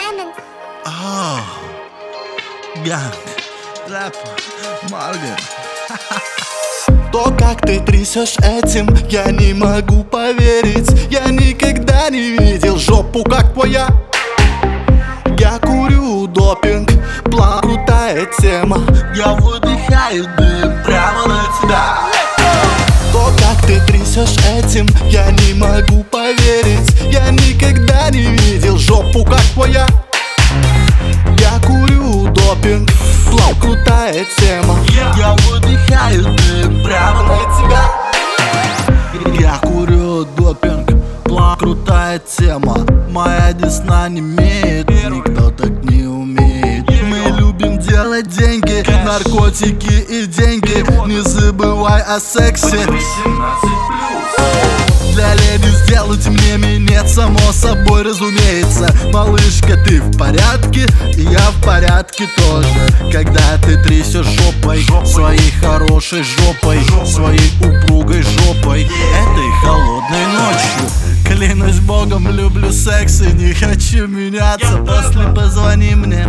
Clemens. Ганг, рэп, Морган. То, как ты трясешь этим, я не могу поверить. Я никогда не видел жопу, как твоя. Я курю допинг, план крутая тема. Я выдыхаю дым прямо на тебя. То, как ты трясешь этим, я не могу поверить. Я никогда не видел жопу, как твоя. Я курю допинг, план крутая тема. Я выдыхаю дым прямо на тебя. Я курю допинг, план крутая тема. Моя десна не имеет, никто так не умеет. Мы любим делать деньги, наркотики и деньги. Не забывай о сексе. Для леди сделать мне минет, само собой разумеется. Малышка, ты в порядке? И я в порядке тоже. Когда ты трясешь жопой, своей хорошей жопой, своей упругой жопой, этой холодной ночью. Клянусь богом, люблю секс и не хочу меняться. После позвони мне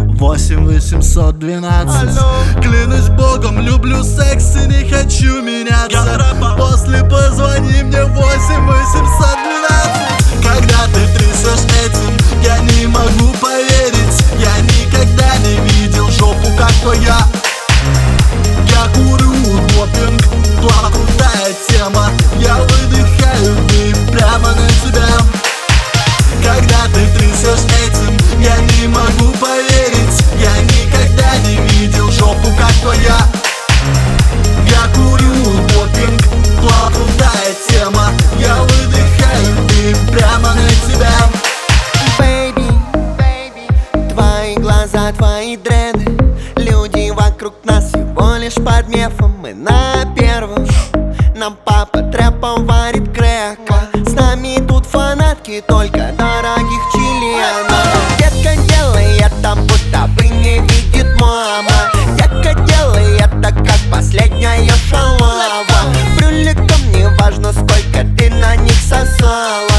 8-812. Клянусь богом, люблю секс и не хочу меняться. После позвони мне 8-812. Когда ты трясешь этим, я не могу поверить. Я никогда не видел жопу, как твоя. Я курю допинг, план крутая тема. Я выдыхаю дым прямо на тебя. Когда ты трясешь этим, я не могу поверить. Я никогда не видел жопу, как твоя. Я курю допинг, план крутая тема. Я выдыхаю дым прямо на тебя. Baby, твои глаза, твои дреды. Люди вокруг нас всего лишь под мефом. Мы на первом. Нам папа трэпом варит грека. С нами тут фанатки только дорогих членов. Детка, делай это, будто бы не видит мама. Детка, делай это, как последняя шалава. Брюликом не важно, сколько ты на них сосала.